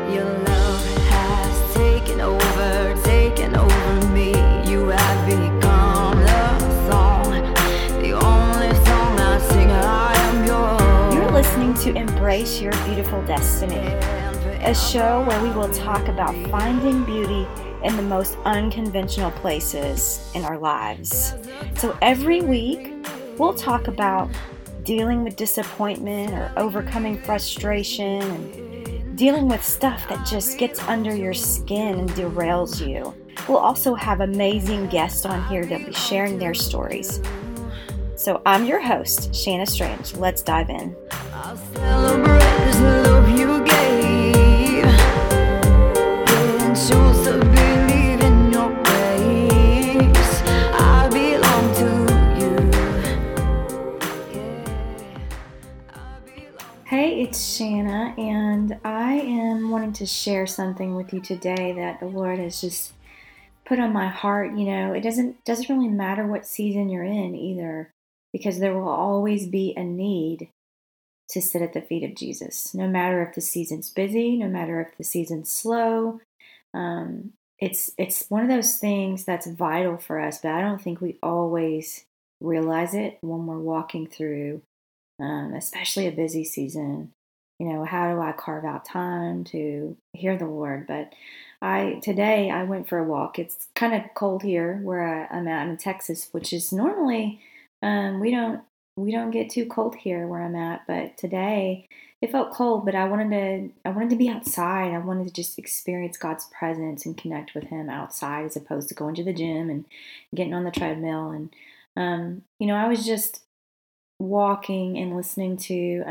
Your love has taken over me. You have become the song, the only song I sing. I am yours. You're listening to Embrace Your Beautiful Destiny, a show where we will talk about finding beauty in the most unconventional places in our lives. So every week, we'll talk about dealing with disappointment or overcoming frustration and dealing with stuff that just gets under your skin and derails you. We'll also have amazing guests on here that'll be sharing their stories. So I'm your host, Shanna Strange. Let's dive in. I'll celebrate this love you gave, and choose to believe in your grace. I belong to you. Hey, it's Shanna, and I am wanting to share something with you today that the Lord has just put on my heart. You know, it doesn't really matter what season you're in either, because there will always be a need to sit at the feet of Jesus. No matter if the season's busy, no matter if the season's slow, it's one of those things that's vital for us. But I don't think we always realize it when we're walking through, especially a busy season. You know, how do I carve out time to hear the Lord? But today I went for a walk. It's kind of cold here where I'm at in Texas, which is normally we don't get too cold here where I'm at. But today it felt cold. But I wanted to be outside. I wanted to just experience God's presence and connect with Him outside as opposed to going to the gym and getting on the treadmill. And I was just walking and listening to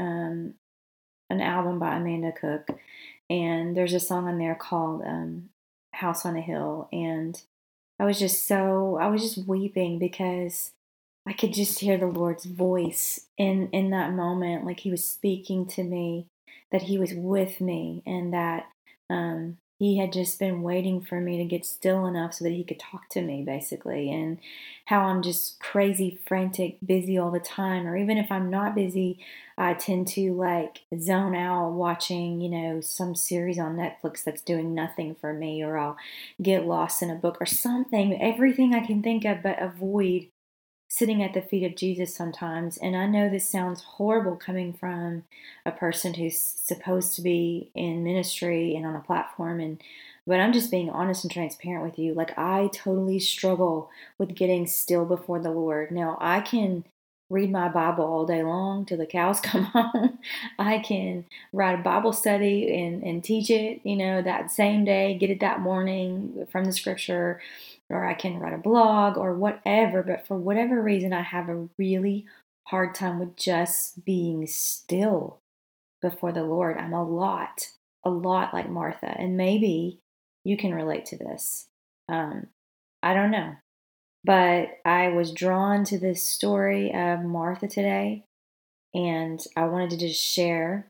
an album by Amanda Cook, and there's a song on there called House on a Hill, and I was just weeping because I could just hear the Lord's voice in that moment, like He was speaking to me, that He was with me, and that He had just been waiting for me to get still enough so that He could talk to me, basically, and how I'm just crazy, frantic, busy all the time, or even if I'm not busy, I tend to like zone out watching, some series on Netflix that's doing nothing for me, or I'll get lost in a book or something, everything I can think of but avoid sitting at the feet of Jesus sometimes. And I know this sounds horrible coming from a person who's supposed to be in ministry and on a platform, but I'm just being honest and transparent with you. Like, I totally struggle with getting still before the Lord. Now, I can read my Bible all day long till the cows come home. I can write a Bible study and teach it, that same day, get it that morning from the scripture, or I can write a blog or whatever. But for whatever reason, I have a really hard time with just being still before the Lord. I'm a lot like Martha. And maybe you can relate to this. I don't know. But I was drawn to this story of Martha today, and I wanted to just share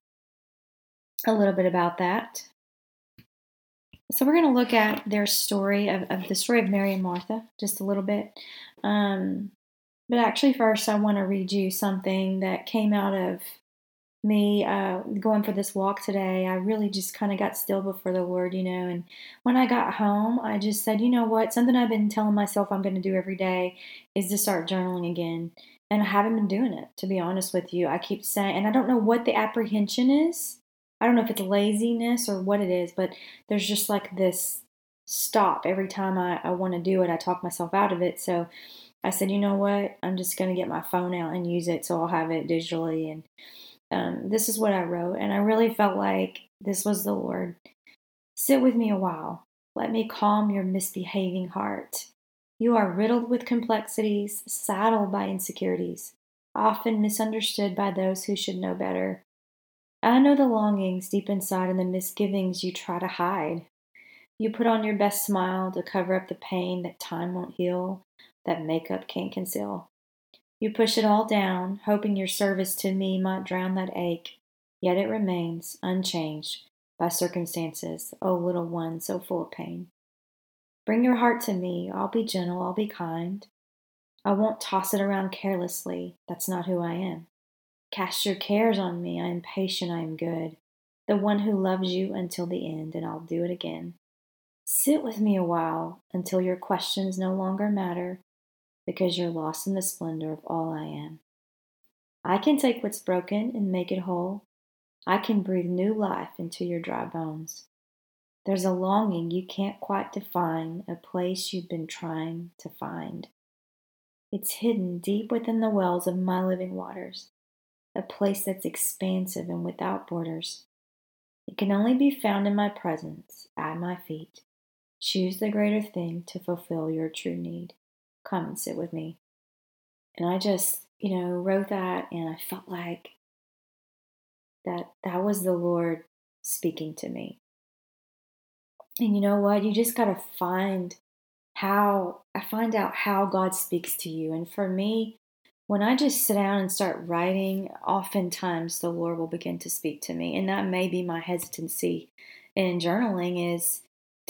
a little bit about that. So we're going to look at their story of the story of Mary and Martha just a little bit. But actually first I want to read you something that came out of me going for this walk today. I really just kind of got still before the Lord, and when I got home, I just said, you know what, something I've been telling myself I'm going to do every day is to start journaling again. And I haven't been doing it, to be honest with you. I keep saying, and I don't know what the apprehension is. I don't know if it's laziness or what it is, but there's just like this stop every time I want to do it. I talk myself out of it. So I said, you know what, I'm just going to get my phone out and use it so I'll have it digitally. And this is what I wrote, and I really felt like this was the Lord. Sit with me a while. Let me calm your misbehaving heart. You are riddled with complexities, saddled by insecurities, often misunderstood by those who should know better. I know the longings deep inside and the misgivings you try to hide. You put on your best smile to cover up the pain that time won't heal, that makeup can't conceal. You push it all down, hoping your service to me might drown that ache, yet it remains unchanged by circumstances, oh little one so full of pain. Bring your heart to me, I'll be gentle, I'll be kind. I won't toss it around carelessly, that's not who I am. Cast your cares on me, I am patient, I am good. the one who loves you until the end, and I'll do it again. Sit with me a while until your questions no longer matter because you're lost in the splendor of all I am. I can take what's broken and make it whole. I can breathe new life into your dry bones. There's a longing you can't quite define, a place you've been trying to find. It's hidden deep within the wells of my living waters, a place that's expansive and without borders. It can only be found in my presence, at my feet. Choose the greater thing to fulfill your true need. Come and sit with me. And I just, wrote that, and I felt like that was the Lord speaking to me. And you know what? You just got to find out how God speaks to you. And for me, when I just sit down and start writing, oftentimes the Lord will begin to speak to me. And that may be my hesitancy in journaling is,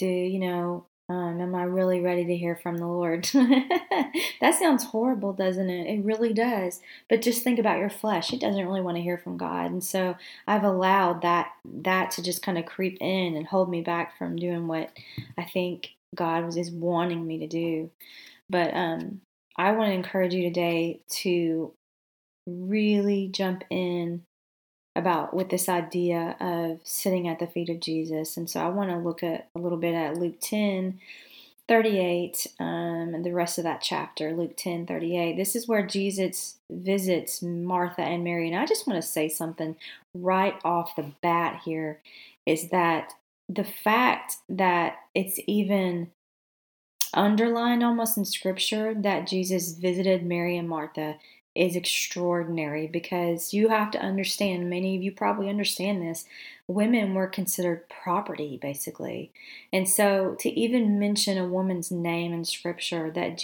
am I really ready to hear from the Lord? That sounds horrible, doesn't it? It really does. But just think about your flesh. It doesn't really want to hear from God. And so I've allowed that to just kind of creep in and hold me back from doing what I think God is wanting me to do. But I want to encourage you today to really jump in with this idea of sitting at the feet of Jesus. And so I want to look at a little bit at Luke 10:38, and the rest of that chapter, Luke 10:38. This is where Jesus visits Martha and Mary. And I just want to say something right off the bat here is that the fact that it's even underlined almost in scripture that Jesus visited Mary and Martha is extraordinary, because you have to understand, many of you probably understand this, women were considered property basically. And so to even mention a woman's name in scripture, that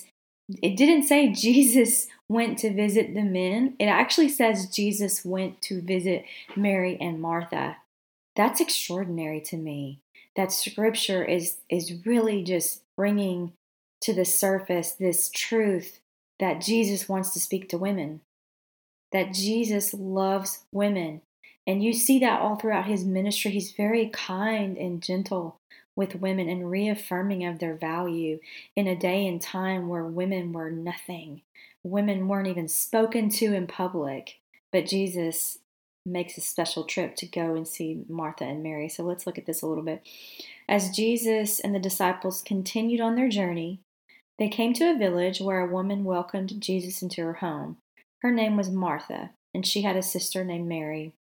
it didn't say Jesus went to visit the men. It actually says Jesus went to visit Mary and Martha. That's extraordinary to me. That scripture is really just bringing to the surface this truth that Jesus wants to speak to women, that Jesus loves women. And you see that all throughout his ministry. He's very kind and gentle with women and reaffirming of their value in a day and time where women were nothing. Women weren't even spoken to in public, but Jesus makes a special trip to go and see Martha and Mary. So let's look at this a little bit. As Jesus and the disciples continued on their journey, they came to a village where a woman welcomed Jesus into her home. Her name was Martha, and she had a sister named Mary.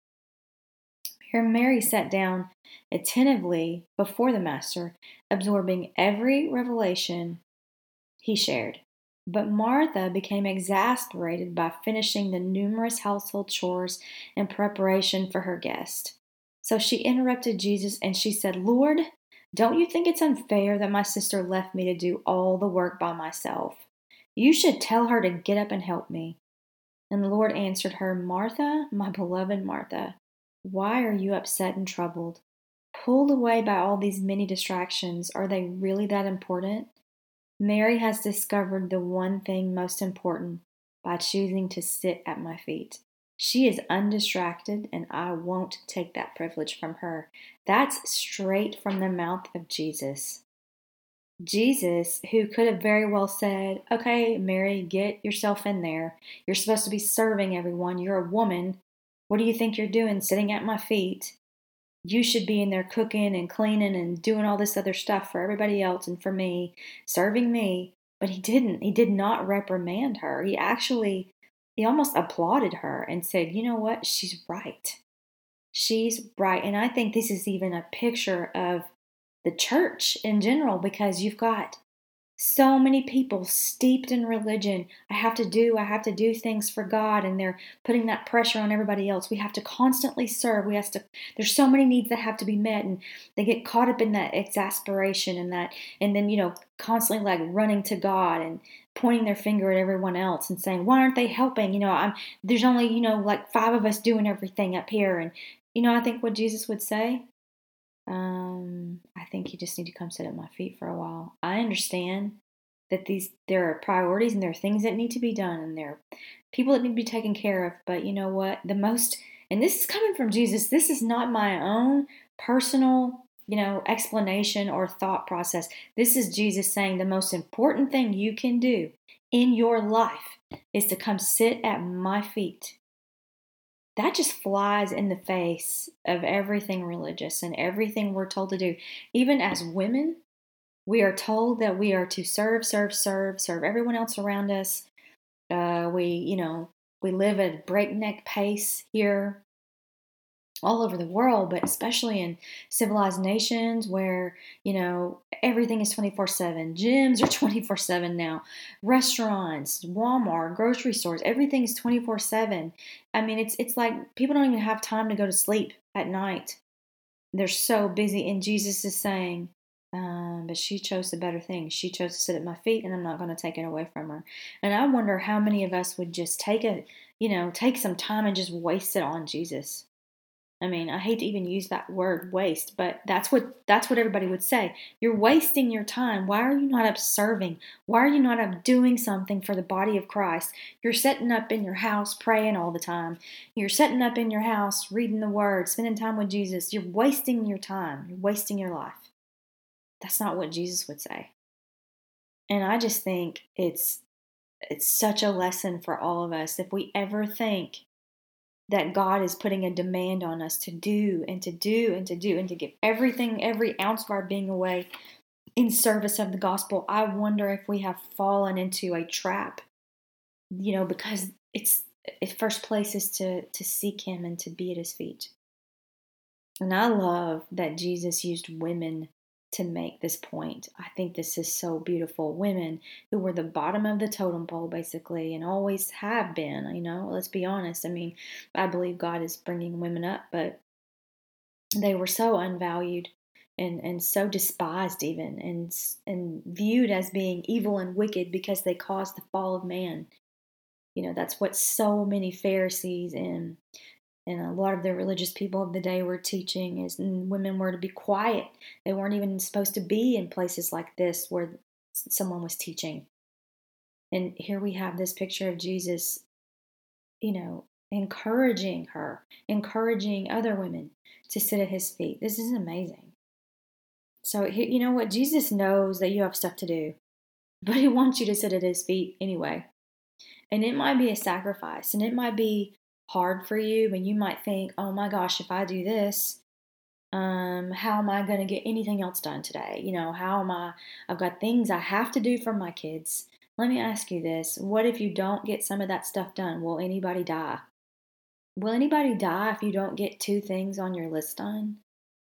Here Mary sat down attentively before the Master, absorbing every revelation he shared. But Martha became exasperated by finishing the numerous household chores in preparation for her guest. So she interrupted Jesus and she said, "Lord, don't you think it's unfair that my sister left me to do all the work by myself? You should tell her to get up and help me." And the Lord answered her, "Martha, my beloved Martha, why are you upset and troubled? Pulled away by all these many distractions, are they really that important? Mary has discovered the one thing most important by choosing to sit at my feet. She is undistracted, and I won't take that privilege from her." That's straight from the mouth of Jesus. Jesus, who could have very well said, "Okay, Mary, get yourself in there. You're supposed to be serving everyone. You're a woman. What do you think you're doing sitting at my feet? You should be in there cooking and cleaning and doing all this other stuff for everybody else and for me, serving me." But he didn't. He did not reprimand her. He almost applauded her and said, "You know what? She's right. She's right." And I think this is even a picture of the church in general, because you've got so many people steeped in religion. I have to do things for God, and they're putting that pressure on everybody else. We have to constantly serve. There's so many needs that have to be met, and they get caught up in that exasperation and that, and then, constantly like running to God and pointing their finger at everyone else and saying, "Why aren't they helping? There's only, like 5 of us doing everything up here." And, I think what Jesus would say, I think you just need to come sit at my feet for a while. I understand that there are priorities and there are things that need to be done and there are people that need to be taken care of. But you know what? The most And this is coming from Jesus. This is not my own personal, explanation or thought process. This is Jesus saying the most important thing you can do in your life is to come sit at my feet. That just flies in the face of everything religious and everything we're told to do. Even as women, we are told that we are to serve everyone else around us. We live at a breakneck pace here all over the world, but especially in civilized nations where, everything is 24/7. Gyms are 24/7 now. Restaurants, Walmart, grocery stores, everything is 24/7. I mean, it's like people don't even have time to go to sleep at night. They're so busy. And Jesus is saying, but she chose the better thing. She chose to sit at my feet, and I'm not going to take it away from her. And I wonder how many of us would just take some time and just waste it on Jesus. I mean, I hate to even use that word waste, but that's what everybody would say. You're wasting your time. Why are you not up serving? Why are you not up doing something for the body of Christ? You're sitting up in your house praying all the time. You're sitting up in your house reading the word, spending time with Jesus. You're wasting your time. You're wasting your life. That's not what Jesus would say. And I just think it's such a lesson for all of us. If we ever think that God is putting a demand on us to do and to do and to do and to give everything, every ounce of our being away in service of the gospel, I wonder if we have fallen into a trap, because first place is to seek him and to be at his feet. And I love that Jesus used women to make this point. I think this is so beautiful. Women who were the bottom of the totem pole, basically, and always have been, let's be honest. I mean, I believe God is bringing women up, but they were so unvalued and so despised even, and viewed as being evil and wicked because they caused the fall of man. That's what so many Pharisees and a lot of the religious people of the day were teaching is women were to be quiet. They weren't even supposed to be in places like this where someone was teaching. And here we have this picture of Jesus, encouraging her, encouraging other women to sit at his feet. This is amazing. So, you know what? Jesus knows that you have stuff to do, but he wants you to sit at his feet anyway. And it might be a sacrifice, and it might be hard for you, and you might think, oh my gosh, if I do this, how am I going to get anything else done today? I've got things I have to do for my kids. Let me ask you this. What if you don't get some of that stuff done? Will anybody die? Will anybody die if you don't get 2 things on your list done?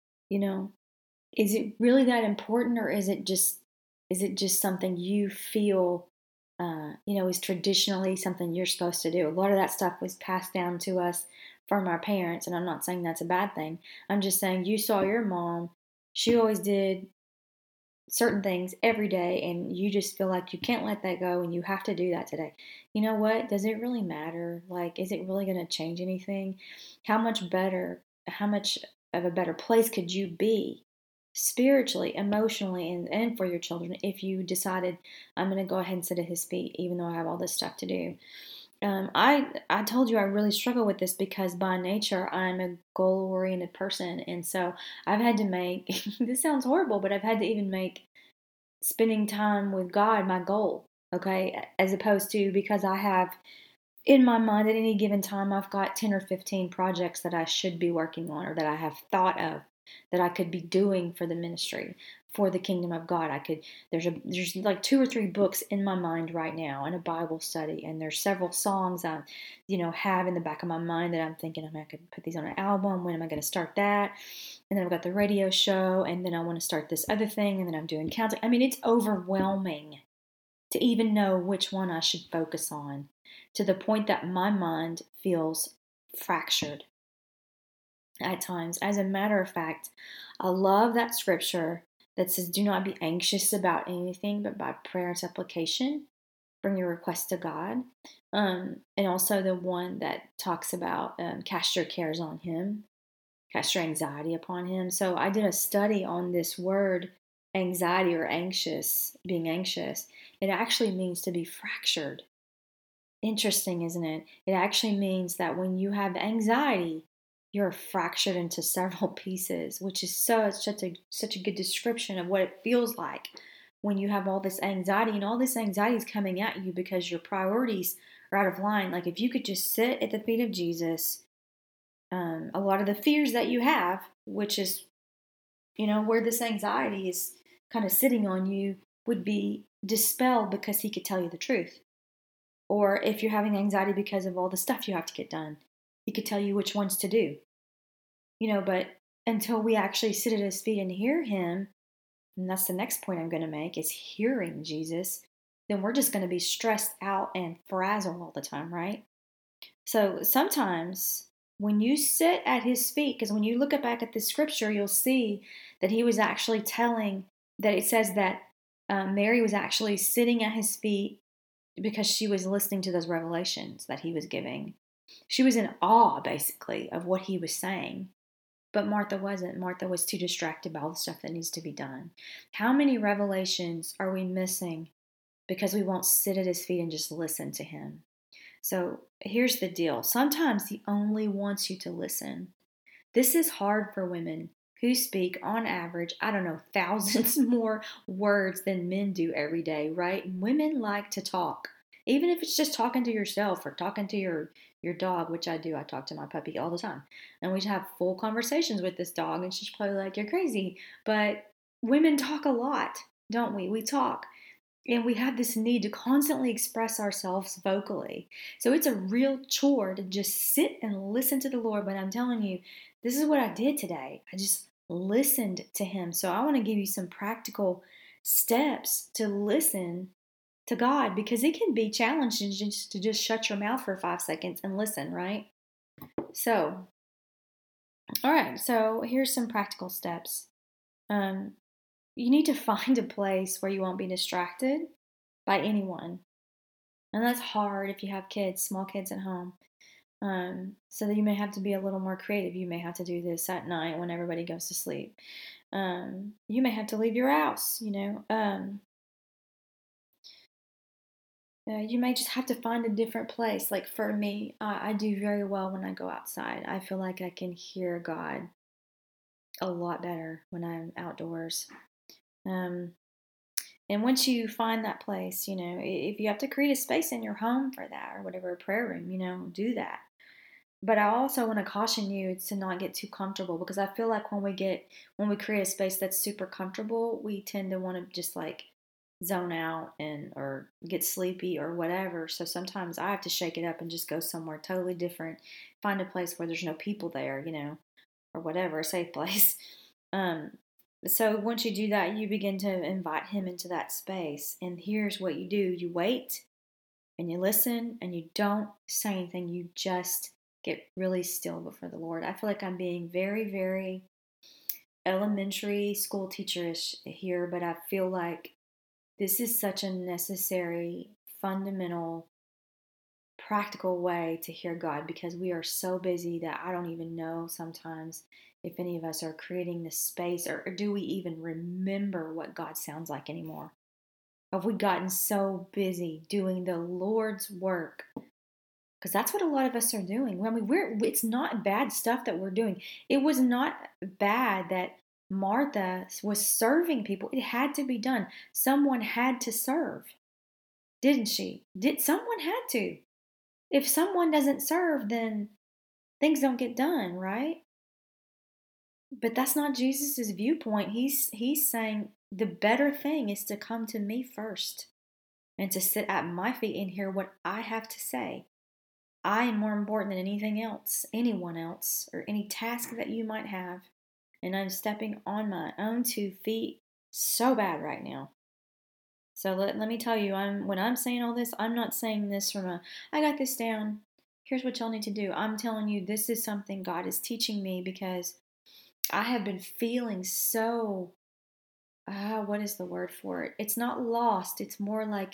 Is it really that important, or is it just something you feel is traditionally something you're supposed to do? A lot of that stuff was passed down to us from our parents, and I'm not saying that's a bad thing. I'm just saying you saw your mom. She always did certain things every day, and you just feel like you can't let that go, and you have to do that today. You know what? Does it really matter? Like, is it really going to change anything? How much of a better place could you be spiritually, emotionally, and for your children if you decided, I'm going to go ahead and sit at his feet even though I have all this stuff to do? I told you I really struggle with this because by nature I'm a goal-oriented person, and so I've had to make this sounds horrible, but I've had to even make spending time with God my goal, okay? As opposed to, because I have in my mind at any given time I've got 10 or 15 projects that I should be working on or that I have thought of that I could be doing for the ministry, for the kingdom of God. There's like 2 or 3 books in my mind right now and a Bible study, and there's several songs I have in the back of my mind that I'm thinking I could put these on an album. When am I going to start that? And then I've got the radio show, and then I want to start this other thing, and then I'm doing counseling. I mean, it's overwhelming to even know which one I should focus on, to the point that my mind feels fractured at times. As a matter of fact, I love that scripture that says, do not be anxious about anything, but by prayer and supplication, bring your request to God. And also the one that talks about cast your cares on him, cast your anxiety upon him. So I did a study on this word anxiety or anxious, being anxious. It actually means to be fractured. Interesting, isn't it? It actually means that when you have anxiety, you're fractured into several pieces, which is such a good description of what it feels like when you have all this anxiety, and all this anxiety is coming at you because your priorities are out of line. Like if you could just sit at the feet of Jesus, a lot of the fears that you have, which is, where this anxiety is kind of sitting on you, would be dispelled because he could tell you the truth. Or if you're having anxiety because of all the stuff you have to get done, he could tell you which ones to do. But until we actually sit at his feet and hear him, and that's the next point I'm going to make, is hearing Jesus, then we're just going to be stressed out and frazzled all the time, right? So sometimes when you sit at his feet, because when you look back at the scripture, you'll see that he was actually that it says that Mary was actually sitting at his feet because she was listening to those revelations that he was giving. She was in awe, basically, of what he was saying. But Martha wasn't. Martha was too distracted by all the stuff that needs to be done. How many revelations are we missing because we won't sit at his feet and just listen to him? So here's the deal. Sometimes he only wants you to listen. This is hard for women who speak, on average, I don't know, thousands more words than men do every day, right? Women like to talk, even if it's just talking to yourself or talking to your dog, which I do. I talk to my puppy all the time, and we have full conversations with this dog, and she's probably like, "You're crazy," but women talk a lot, don't we? We talk. And we have this need to constantly express ourselves vocally. So it's a real chore to just sit and listen to the Lord. But I'm telling you, this is what I did today. I just listened to him. So I want to give you some practical steps to listen to God, because it can be challenging just to just shut your mouth for 5 seconds and listen, right? So, all right. So here's some practical steps. You need to find a place where you won't be distracted by anyone. And that's hard if you have kids, small kids at home. So that you may have to be a little more creative. You may have to do this at night when everybody goes to sleep. You may have to leave your house, you may just have to find a different place. Like for me, I do very well when I go outside. I feel like I can hear God a lot better when I'm outdoors. Um, and once you find that place, if you have to create a space in your home for that or whatever, a prayer room, do that. But I also want to caution you to not get too comfortable, because I feel like when we create a space that's super comfortable, we tend to want to just like zone out or get sleepy or whatever. So sometimes I have to shake it up and just go somewhere totally different, find a place where there's no people there, or whatever, a safe place. So once you do that, you begin to invite him into that space. And here's what you do. You wait and you listen and you don't say anything. You just get really still before the Lord. I feel like I'm being very, very elementary school teacherish here, but I feel like this is such a necessary, fundamental, practical way to hear God, because we are so busy that I don't even know sometimes if any of us are creating this space, or do we even remember what God sounds like anymore? Have we gotten so busy doing the Lord's work? Because that's what a lot of us are doing. I mean, it's not bad stuff that we're doing. It was not bad that Martha was serving people. It had to be done. Someone had to serve, didn't she? Someone had to. If someone doesn't serve, then things don't get done, right? But that's not Jesus's viewpoint. He's saying the better thing is to come to me first and to sit at my feet and hear what I have to say. I am more important than anything else, anyone else, or any task that you might have. And I'm stepping on my own 2 feet so bad right now. So let me tell you, when I'm saying all this, I'm not saying this from I got this down. Here's what y'all need to do. I'm telling you, this is something God is teaching me, because I have been feeling so, what is the word for it? It's not lost. It's more like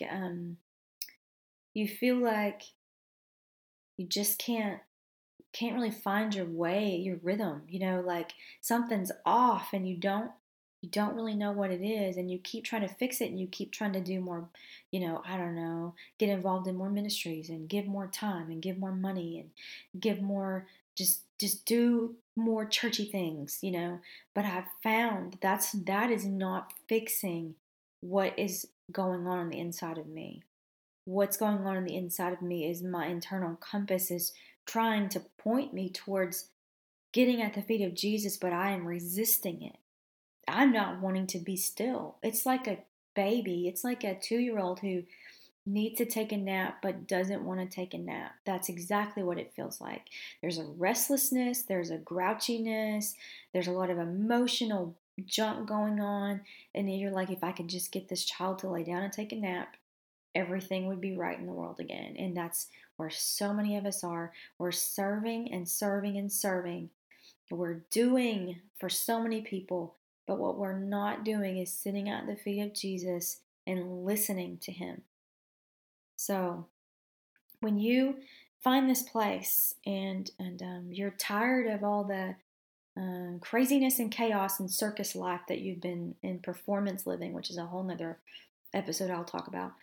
you feel like you just can't really find your way, your rhythm, like something's off and you don't really know what it is, and you keep trying to fix it, and you keep trying to do more, I don't know, get involved in more ministries and give more time and give more money and give more, just just do more churchy things, But I've found that is not fixing what is going on the inside of me. What's going on the inside of me is my internal compass is trying to point me towards getting at the feet of Jesus, but I am resisting it. I'm not wanting to be still. It's like a baby. It's like a 2-year-old who needs to take a nap but doesn't want to take a nap. That's exactly what it feels like. There's a restlessness, there's a grouchiness, there's a lot of emotional junk going on. And then you're like, if I could just get this child to lay down and take a nap, everything would be right in the world again. And that's where so many of us are. We're serving and serving and serving. We're doing for so many people, but what we're not doing is sitting at the feet of Jesus and listening to him. So when you find this place and you're tired of all the craziness and chaos and circus life that you've been in performance living, which is a whole nother episode I'll talk about,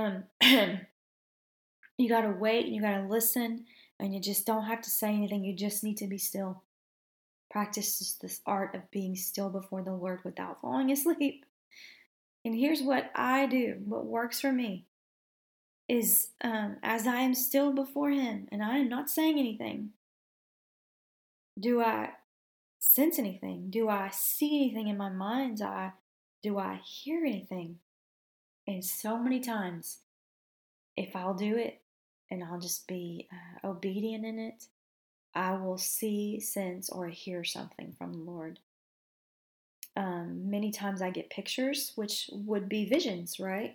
you got to wait and you got to listen, and you just don't have to say anything. You just need to be still. Practice this art of being still before the Lord without falling asleep. And here's what I do. What works for me is as I am still before him and I am not saying anything, do I sense anything? Do I see anything in my mind's eye? Do I hear anything? And so many times, if I'll do it and I'll just be obedient in it, I will see, sense, or hear something from the Lord. Many times I get pictures, which would be visions, right?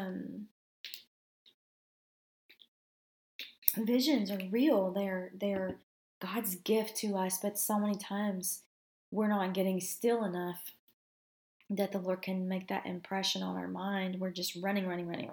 Visions are real. They're God's gift to us, but so many times we're not getting still enough that the Lord can make that impression on our mind. We're just running,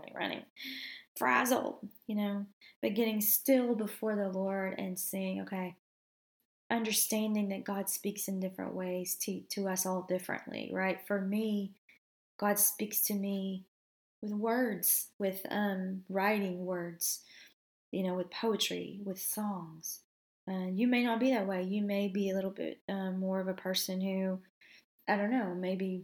frazzled, but getting still before the Lord and saying, okay, understanding that God speaks in different ways to us all differently, right? For me, God speaks to me with words, with writing words, with poetry, with songs. You may not be that way. You may be a little bit more of a person who, I don't know, maybe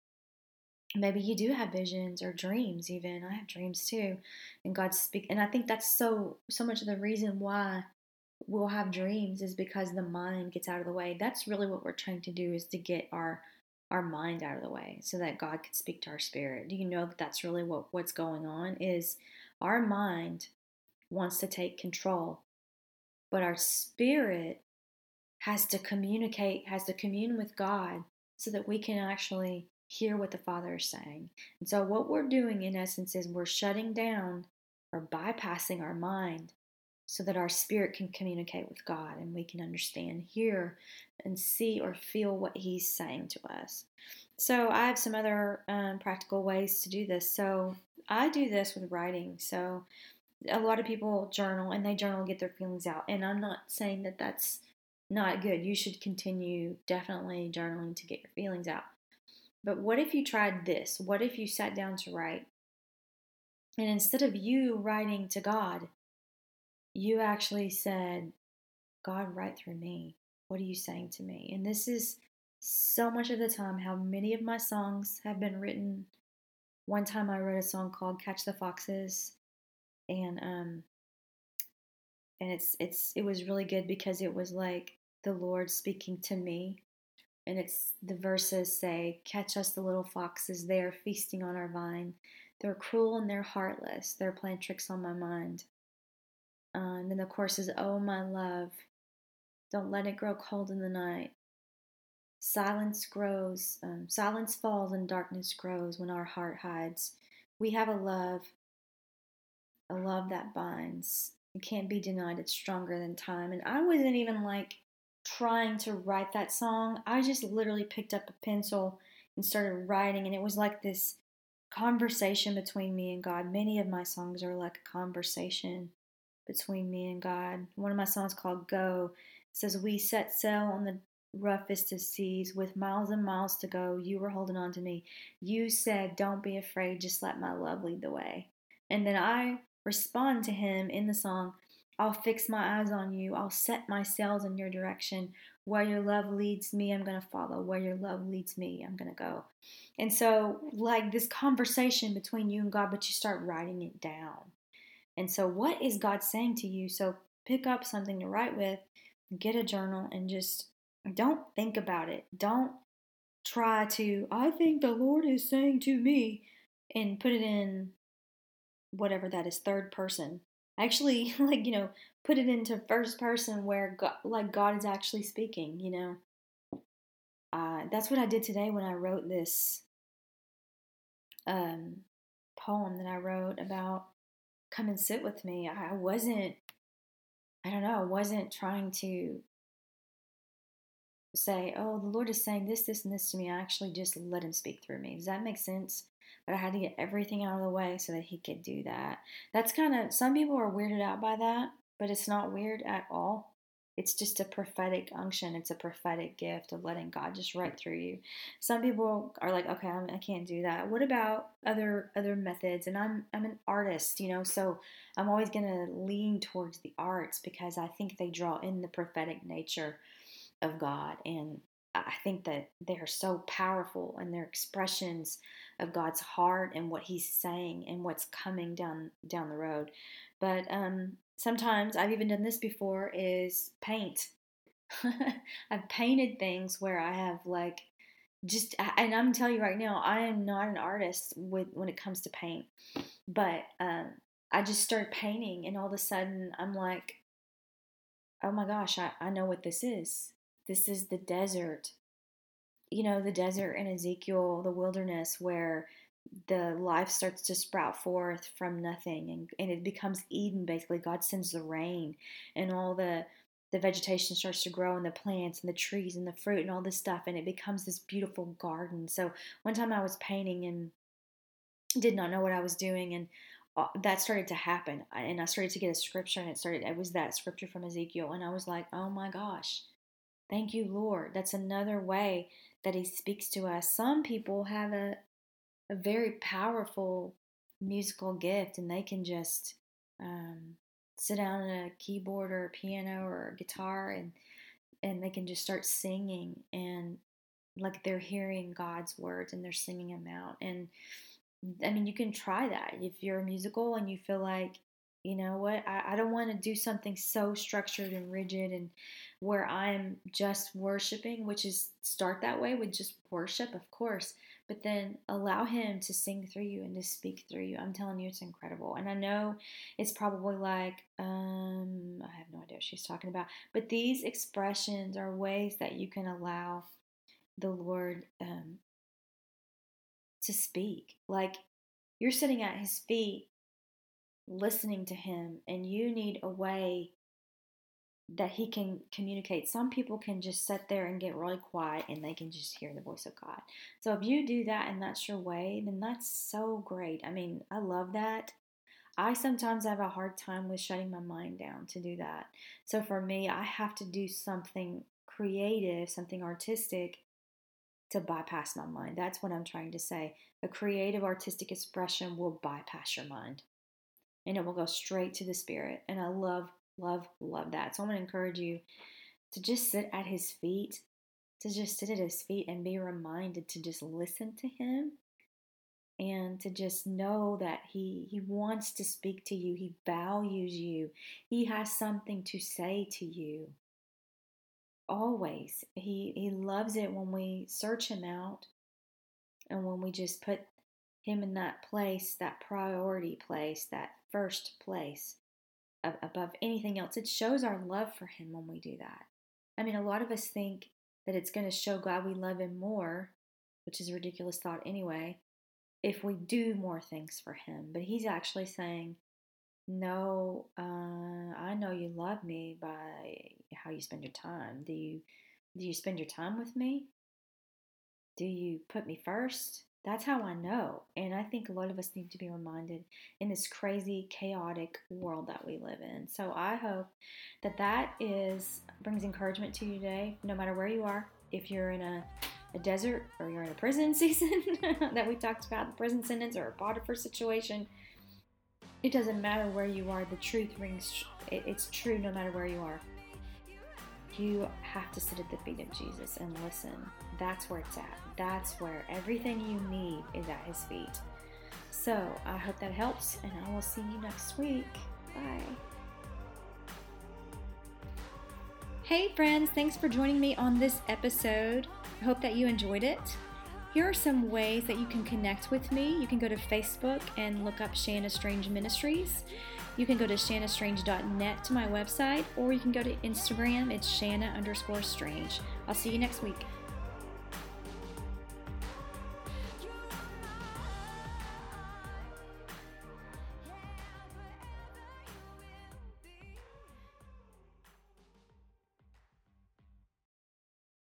you do have visions or dreams. Even I have dreams too, and God speaks. And I think that's so much of the reason why we'll have dreams is because the mind gets out of the way. That's really what we're trying to do, is to get our mind out of the way so that God can speak to our spirit. Do you know that that's really what's going on? Is our mind wants to take control, but our spirit has to communicate, has to commune with God so that we can actually hear what the Father is saying. And so what we're doing in essence is we're shutting down or bypassing our mind so that our spirit can communicate with God and we can understand, hear, and see or feel what he's saying to us. So I have some other practical ways to do this. So I do this with writing. So a lot of people journal and they journal, get their feelings out. And I'm not saying that that's not good. You should continue definitely journaling to get your feelings out. But what if you tried this? What if you sat down to write, and instead of you writing to God, you actually said, God, write through me. What are you saying to me? And this is so much of the time how many of my songs have been written. One time I wrote a song called Catch the Foxes, and it was really good because it was like the Lord speaking to me. And the verses say, catch us the little foxes, they are feasting on our vine. They're cruel and they're heartless. They're playing tricks on my mind. And then the chorus is, oh my love, don't let it grow cold in the night. Silence falls and darkness grows when our heart hides. We have a love that binds. It can't be denied, it's stronger than time. And I wasn't even like trying to write that song. I just literally picked up a pencil and started writing, and it was like this conversation between me and God. Many of my songs are like a conversation between me and God. One of my songs called Go says, we set sail on the roughest of seas with miles and miles to go. You were holding on to me. You said, don't be afraid, just let my love lead the way. And then I respond to him in the song, I'll fix my eyes on you. I'll set my sails in your direction. Where your love leads me, I'm going to follow. Where your love leads me, I'm going to go. And so, like this conversation between you and God, but you start writing it down. And so, what is God saying to you? So, pick up something to write with, get a journal, and just don't think about it. Don't try to, I think the Lord is saying to me, and put it in whatever that is, third person. Actually, put it into first person where God is actually speaking, That's what I did today when I wrote this poem that I wrote about come and sit with me. I wasn't trying to say, oh, the Lord is saying this, this, and this to me. I actually just let him speak through me. Does that make sense? But I had to get everything out of the way so that he could do that. That's some people are weirded out by that, but it's not weird at all. It's just a prophetic unction. It's a prophetic gift of letting God just write through you. Some people are like, okay, I can't do that. What about other methods? And I'm an artist, so I'm always going to lean towards the arts because I think they draw in the prophetic nature of God. And I think that they're so powerful in their expressions of God's heart and what he's saying and what's coming down the road. But sometimes I've even done this before is paint. I've painted things where I have and I'm telling you right now, I am not an artist when it comes to paint, but I just started painting and all of a sudden I'm like, oh my gosh, I know what this is. This is the desert. The desert in Ezekiel, the wilderness where the life starts to sprout forth from nothing and it becomes Eden basically. God sends the rain and all the vegetation starts to grow and the plants and the trees and the fruit and all this stuff and it becomes this beautiful garden. So one time I was painting and did not know what I was doing and that started to happen and I started to get a scripture and it was that scripture from Ezekiel and I was like, oh my gosh, thank you, Lord. That's another way that he speaks to us. Some people have a very powerful musical gift and they can just sit down at a keyboard or a piano or a guitar and they can just start singing and like they're hearing God's words and they're singing them out. And I mean, you can try that if you're a musical and you feel like, you know what, I don't want to do something so structured and rigid and where I'm just worshiping, which is start that way with just worship, of course, but then allow him to sing through you and to speak through you. I'm telling you, it's incredible. And I know it's probably like, I have no idea what she's talking about, but these expressions are ways that you can allow the Lord to speak. Like you're sitting at his feet listening to him and you need a way that he can communicate. Some people can just sit there and get really quiet and they can just hear the voice of God. So if you do that and that's your way, then that's so great. I mean, I love that. I sometimes have a hard time with shutting my mind down to do that. So for me, I have to do something creative, something artistic to bypass my mind. That's what I'm trying to say. A creative artistic expression will bypass your mind and it will go straight to the spirit. And I love, love, love that. So I'm going to encourage you to just sit at his feet, and be reminded to just listen to him and to just know that he wants to speak to you. He values you. He has something to say to you. Always. He loves it when we search him out and when we just put him in that place, that priority place, that first place above anything else. It shows our love for him when we do that. I mean, a lot of us think that it's going to show God we love him more, which is a ridiculous thought anyway, if we do more things for him. But he's actually saying, no, I know you love me by how you spend your time. Do you spend your time with me? Do you put me first? That's how I know. And I think a lot of us need to be reminded in this crazy, chaotic world that we live in. So I hope that brings encouragement to you today, no matter where you are. If you're in a desert or you're in a prison season that we talked about, the prison sentence or a Potiphar situation, it doesn't matter where you are. The truth It's true no matter where you are. You have to sit at the feet of Jesus and listen. That's where it's at. That's where everything you need is at his feet. So I hope that helps, and I will see you next week. Bye. Hey friends, thanks for joining me on this episode. I hope that you enjoyed it. Here are some ways that you can connect with me. You can go to Facebook and look up Shanna Strange Ministries. You can go to shannastrange.net to my website, or you can go to Instagram. It's Shanna_Strange. I'll see you next week.